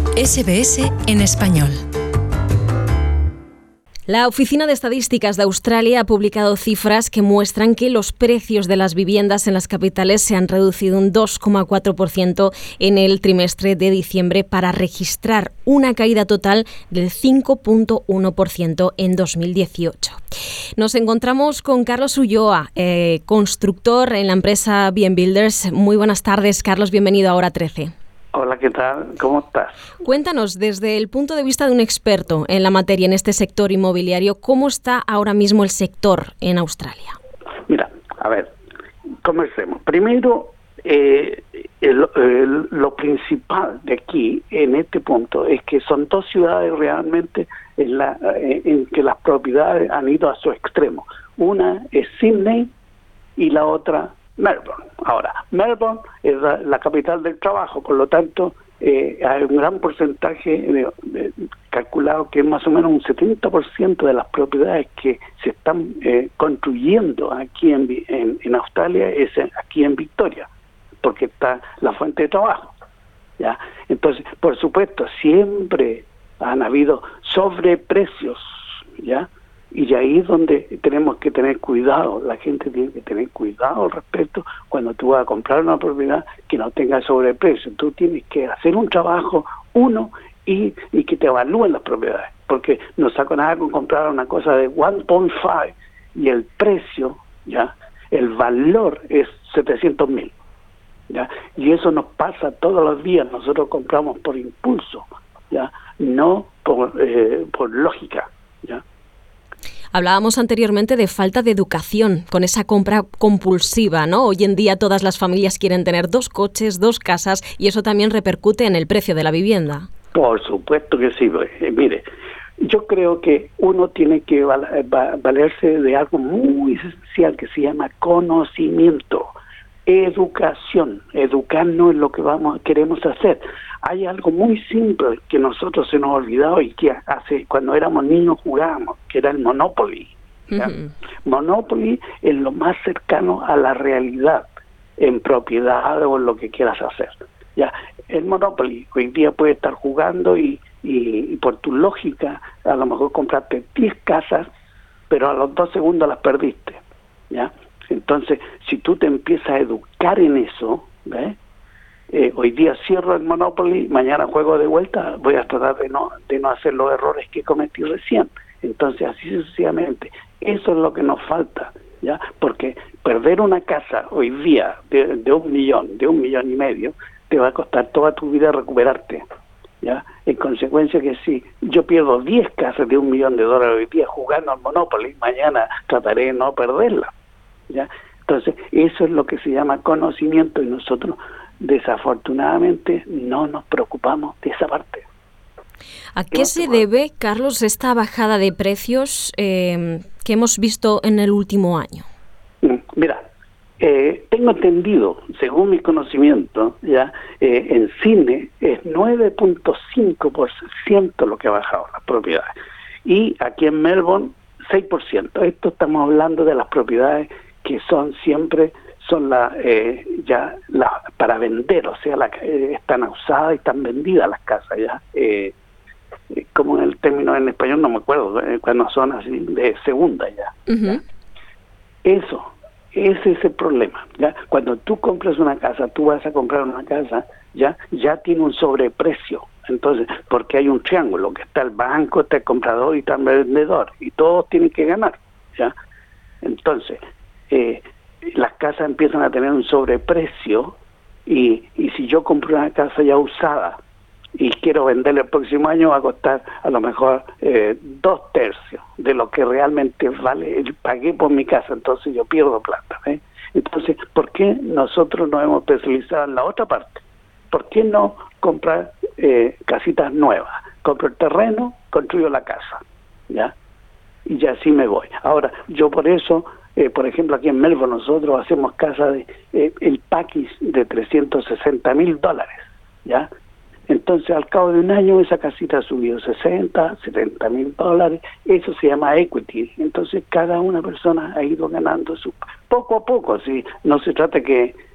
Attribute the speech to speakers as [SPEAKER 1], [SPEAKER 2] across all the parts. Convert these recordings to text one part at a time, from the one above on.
[SPEAKER 1] SBS en español.
[SPEAKER 2] La Oficina de Estadísticas de Australia ha publicado cifras que muestran que los precios de las viviendas en las capitales se han reducido un 2,4% en el trimestre de diciembre para registrar una caída total del 5,1% en 2018. Nos encontramos con Carlos Ulloa, constructor en la empresa BM Builders. Muy buenas tardes, Carlos, bienvenido a Hora 13.
[SPEAKER 3] Hola, ¿qué tal? ¿Cómo estás?
[SPEAKER 2] Cuéntanos, desde el punto de vista de un experto en la materia, en este sector inmobiliario, ¿cómo está ahora mismo el sector en Australia?
[SPEAKER 3] Mira, a ver, comencemos. Primero, lo principal de aquí, en este punto, es que son dos ciudades realmente en que las propiedades han ido a su extremo. Una es Sydney y la otra Melbourne. Ahora, Melbourne es la capital del trabajo, por lo tanto, hay un gran porcentaje calculado que es más o menos un 70% de las propiedades que se están construyendo aquí en Australia es aquí en Victoria, porque está la fuente de trabajo, ¿ya? Entonces, por supuesto, siempre han habido sobreprecios, ¿ya? Y ahí es donde tenemos que tener cuidado, la gente tiene que tener cuidado al respecto cuando tú vas a comprar una propiedad que no tenga sobreprecio. Tú tienes que hacer un trabajo, y que te evalúen las propiedades, porque no saco nada con comprar una cosa de 1.5 y el precio, ya, el valor es 700,000, ya, y eso nos pasa todos los días. Nosotros compramos por impulso, ya, no por lógica, ya.
[SPEAKER 2] Hablábamos anteriormente de falta de educación con esa compra compulsiva, ¿no? Hoy en día todas las familias quieren tener 2 coches, 2 casas, y eso también repercute en el precio de la vivienda.
[SPEAKER 3] Por supuesto que sí. Mire, yo creo que uno tiene que valerse de algo muy esencial que se llama conocimiento, educación. Educarnos en lo que queremos hacer. Hay algo muy simple que nosotros se nos ha olvidado y que cuando éramos niños jugábamos, que era el Monopoly. Uh-huh. Monopoly es lo más cercano a la realidad en propiedad o en lo que quieras hacer. Ya, el Monopoly hoy día puede estar jugando y por tu lógica a lo mejor compraste 10 casas, pero a los 2 segundos las perdiste, ¿ya? Entonces, si tú te empiezas a educar en eso, ¿ves? Hoy día cierro el Monopoly, mañana juego de vuelta, voy a tratar de no hacer los errores que cometí recién. Entonces, así sucesivamente. Eso es lo que nos falta, ¿ya? Porque perder una casa hoy día de 1 millón, de 1,5 millones, te va a costar toda tu vida recuperarte, ¿ya? En consecuencia que si yo pierdo 10 casas de $1 millón hoy día jugando al Monopoly, mañana trataré de no perderla, ¿ya? Entonces, eso es lo que se llama conocimiento y nosotros desafortunadamente no nos preocupamos de esa parte.
[SPEAKER 2] ¿A qué se debe, Carlos, esta bajada de precios que hemos visto en el último año?
[SPEAKER 3] Mira, tengo entendido, según mi conocimiento, ya en cine es 9.5% lo que ha bajado las propiedades. Y aquí en Melbourne, 6%. Esto estamos hablando de las propiedades que son siempre para vender, o sea, están usadas y están vendidas las casas, ya. Como en el término en español no me acuerdo, cuando son así de segunda ya. Uh-huh. ¿Ya? Ese es el problema, ya. Cuando tú compras una casa, tú vas a comprar una casa, ya tiene un sobreprecio. Entonces, porque hay un triángulo, que está el banco, está el comprador y está el vendedor, y todos tienen que ganar, ya. Entonces, las casas empiezan a tener un sobreprecio y si yo compro una casa ya usada y quiero venderla el próximo año, va a costar a lo mejor 2/3 de lo que realmente pagué por mi casa. Entonces yo pierdo plata, ¿eh? Entonces, ¿por qué nosotros nos hemos especializado en la otra parte? ¿Por qué no comprar casitas nuevas? Compro el terreno, construyo la casa, ¿ya? Y así me voy. Ahora, yo por eso, por ejemplo, aquí en Melbourne nosotros hacemos casas el package de $360,000, ¿ya? Entonces, al cabo de un año, esa casita ha subido $70,000. Eso se llama equity. Entonces, cada una persona ha ido ganando poco a poco. ¿Sí? No se trata que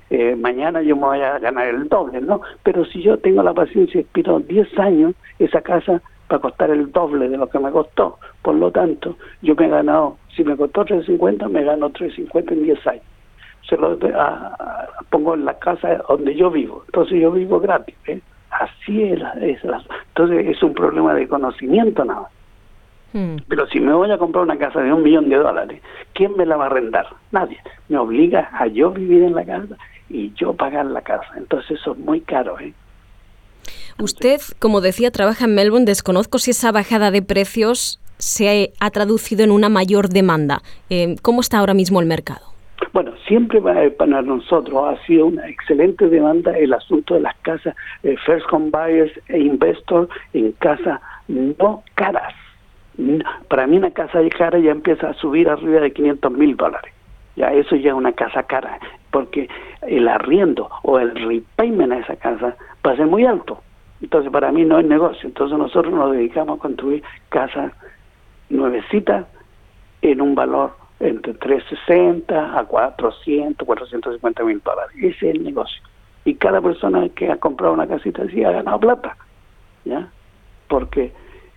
[SPEAKER 3] mañana yo me voy a ganar el doble, ¿no? Pero si yo tengo la paciencia y espero 10 años, esa casa va a costar el doble de lo que me costó. Por lo tanto, yo me he ganado, si me costó 350, me gano 350 en 10 años. Se lo pongo en la casa donde yo vivo, entonces yo vivo gratis, ¿eh? Así entonces es un problema de conocimiento nada más. Pero si me voy a comprar una casa de $1 millón, ¿quién me la va a arrendar? Nadie. Me obliga a yo vivir en la casa y yo pagar la casa. Entonces eso es muy caro, ¿eh?
[SPEAKER 2] Usted, como decía, trabaja en Melbourne. Desconozco si esa bajada de precios se ha traducido en una mayor demanda. ¿Cómo está ahora mismo el mercado?
[SPEAKER 3] Bueno, siempre para nosotros ha sido una excelente demanda el asunto de las casas first home buyers e investors en casas no caras. Para mí una casa cara ya empieza a subir arriba de $500,000. Ya eso ya es una casa cara, porque el arriendo o el repayment a esa casa va a ser muy alto. Entonces para mí no es negocio. Entonces nosotros nos dedicamos a construir casas nuevecitas en un valor entre $360 a $450,000. Ese es el negocio. Y cada persona que ha comprado una casita así ha ganado plata, ¿ya? Porque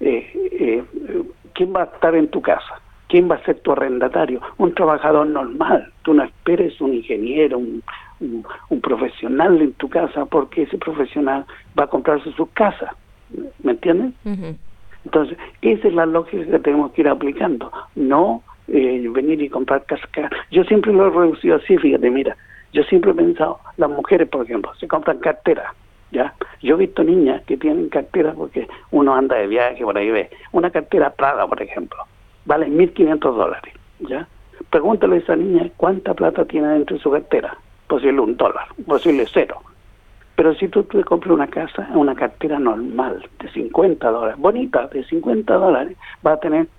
[SPEAKER 3] ¿quién va a estar en tu casa? ¿Quién va a ser tu arrendatario? Un trabajador normal. Tú no esperes un ingeniero, un profesional en tu casa, porque ese profesional va a comprarse su casa. ¿Me entiendes? Uh-huh. Entonces, esa es la lógica que tenemos que ir aplicando. No venir y comprar casas. Yo siempre lo he reducido así, fíjate, mira. Yo siempre he pensado, las mujeres, por ejemplo, se compran carteras. ¿Ya? Yo he visto niñas que tienen carteras porque uno anda de viaje por ahí ve. Una cartera Prada, por ejemplo, vale $1,500, ¿ya? Pregúntale a esa niña cuánta plata tiene dentro de su cartera. Posible $1, posible $0. Pero si tú te compras una cartera normal de $50, bonita, de $50, va a tener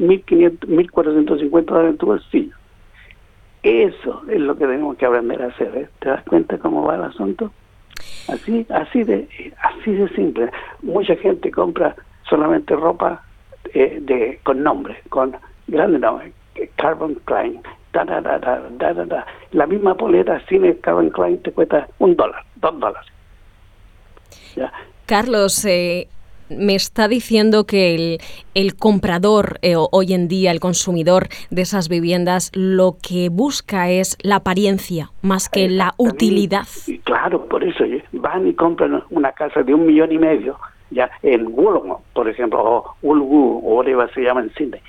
[SPEAKER 3] $1,450 en tu bolsillo. Eso es lo que tenemos que aprender a hacer, ¿eh? ¿Te das cuenta cómo va el asunto? Así de simple. Mucha gente compra solamente ropa con nombre, con grande nombre, Calvin Klein, La misma polera sin el Calvin Klein te cuesta $1, $2. ¿Ya?
[SPEAKER 2] Carlos, me está diciendo que el comprador hoy en día, el consumidor de esas viviendas, lo que busca es la apariencia más que la utilidad.
[SPEAKER 3] Y claro, por eso van y compran una casa de $1,5 millones, ya en Wollongong, por ejemplo, o Uluru, o whatever se llama en Sydney,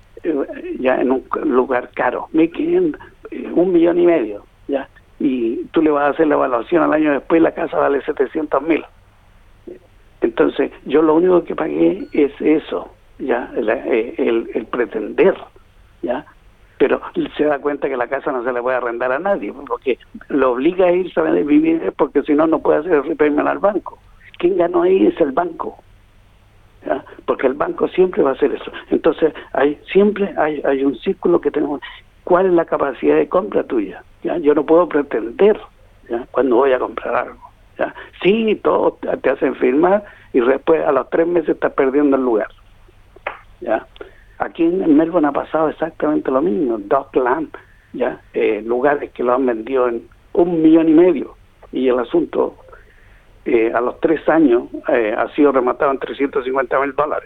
[SPEAKER 3] ya en un lugar caro, $1,500,000, $1,5 millones, ya, y tú le vas a hacer la evaluación al año después, la casa vale $700,000. Entonces, yo lo único que pagué es eso, ya, el pretender, ya, pero se da cuenta que la casa no se le puede arrendar a nadie, porque lo obliga a irse a vivir, porque si no, no puede hacer el repayment al banco. ¿Quién ganó ahí? Es el banco, ¿ya? Porque el banco siempre va a hacer eso. Entonces, siempre hay un círculo que tenemos. ¿Cuál es la capacidad de compra tuya? ¿Ya? Yo no puedo pretender, ¿ya?, cuando voy a comprar algo. ¿Ya? Sí, todo te hacen firmar y después a los 3 meses estás perdiendo el lugar. ¿Ya? Aquí en Melbourne ha pasado exactamente lo mismo. Dockland, ¿ya? Lugares que lo han vendido en $1,5 millones y el asunto a los 3 años ha sido rematado en $350,000.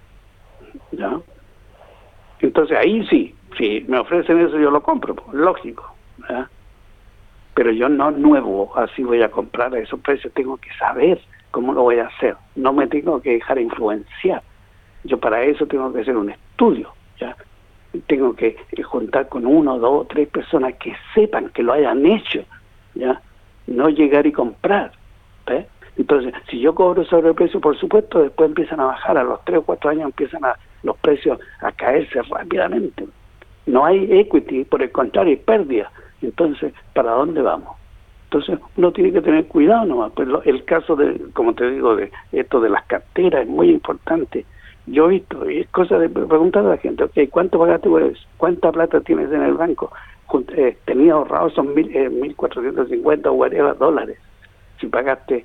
[SPEAKER 3] ¿Ya? Entonces ahí sí, si me ofrecen eso yo lo compro, pues, lógico, ¿ya? Pero yo no nuevo, así voy a comprar a esos precios, tengo que saber cómo lo voy a hacer, no me tengo que dejar influenciar. Yo para eso tengo que hacer un estudio, ¿ya? Tengo que juntar con 1, 2, 3 personas que sepan, que lo hayan hecho, ¿ya? No llegar y comprar, ¿ves? Entonces, si yo cobro sobreprecio, por supuesto, después empiezan a bajar, a los 3 o 4 años empiezan los precios a caerse rápidamente. No hay equity, por el contrario, hay pérdida. Entonces, ¿para dónde vamos? Entonces, uno tiene que tener cuidado nomás. Pues el caso de, como te digo, de esto de las carteras es muy importante. Yo he visto, y es cosa de preguntar a la gente, okay, ¿cuánto pagaste por eso? ¿Cuánta plata tienes en el banco? Tenía ahorrado son $1,450 o whatever dólares. Si pagaste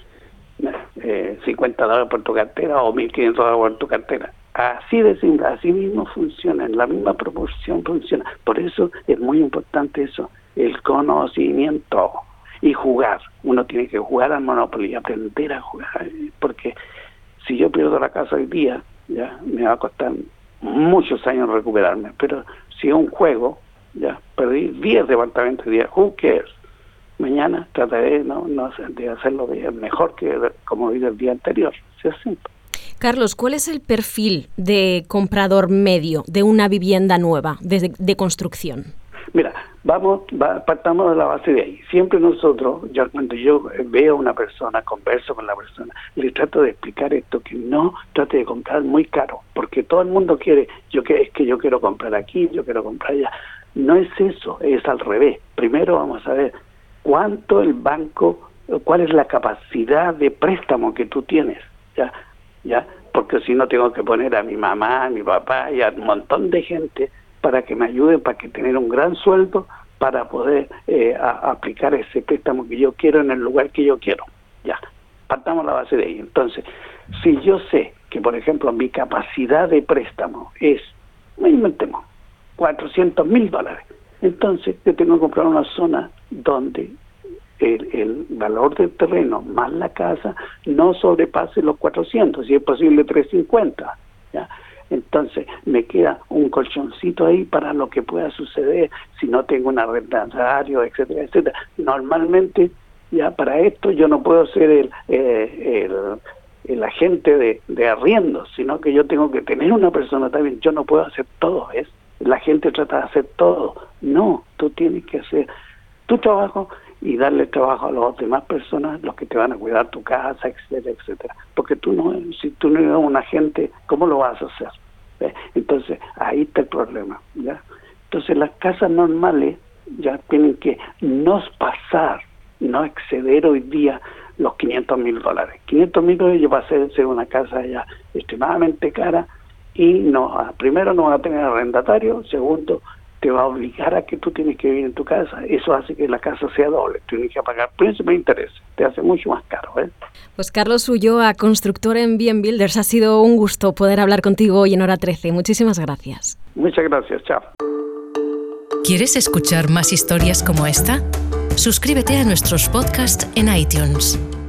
[SPEAKER 3] $50 por tu cartera o $1,500 por tu cartera. Así de simple, así mismo funciona, en la misma proporción funciona. Por eso es muy importante eso, el conocimiento. y jugar. Uno tiene que jugar al Monopoly, aprender a jugar, porque si yo pierdo la casa hoy día, ya me va a costar muchos años recuperarme, pero si es un juego, ya perdí 10 departamentos hoy día, who cares? Mañana trataré de hacerlo mejor que como hice el día anterior. ¿Sí es simple?
[SPEAKER 2] Carlos, ¿cuál es el perfil de comprador medio de una vivienda nueva, de construcción?
[SPEAKER 3] Mira, partamos de la base de ahí. Siempre nosotros, cuando yo veo a una persona, converso con la persona, le trato de explicar esto, que no trate de comprar muy caro, porque todo el mundo quiere, es que yo quiero comprar aquí, yo quiero comprar allá. No es eso, es al revés. Primero vamos a ver cuánto el banco, cuál es la capacidad de préstamo que tú tienes, ya, porque si no tengo que poner a mi mamá, a mi papá y a un montón de gente para que me ayuden, para que tener un gran sueldo para poder aplicar ese préstamo que yo quiero en el lugar que yo quiero. Ya, partamos la base de ahí. Entonces, si yo sé que, por ejemplo, mi capacidad de préstamo es, inventemos, $400,000, entonces yo tengo que comprar una zona donde el valor del terreno más la casa no sobrepase los 400, si es posible 350, ¿ya? Entonces me queda un colchoncito ahí para lo que pueda suceder si no tengo un arrendatario, etcétera, etcétera. Normalmente ya para esto yo no puedo ser el agente de arriendo, sino que yo tengo que tener una persona también. Yo no puedo hacer todo, ¿ves? La gente trata de hacer todo. No, tú tienes que hacer tu trabajo y darle trabajo a las demás personas, los que te van a cuidar tu casa, etcétera, etcétera. Porque si tú no eres un agente, ¿cómo lo vas a hacer? ¿Ves? Entonces, ahí está el problema, ¿ya? Entonces, las casas normales ya tienen que no exceder hoy día los $500,000. $500,000 ya va a ser una casa ya extremadamente cara y primero no va a tener arrendatario, segundo, te va a obligar a que tú tienes que vivir en tu casa. Eso hace que la casa sea doble. Tienes que pagar principio e interés. Te hace mucho más caro, ¿eh?
[SPEAKER 2] Pues Carlos Ulloa, constructor en Bien Builders, ha sido un gusto poder hablar contigo hoy en Hora 13. Muchísimas gracias.
[SPEAKER 3] Muchas gracias. Chao.
[SPEAKER 1] ¿Quieres escuchar más historias como esta? Suscríbete a nuestros podcasts en iTunes.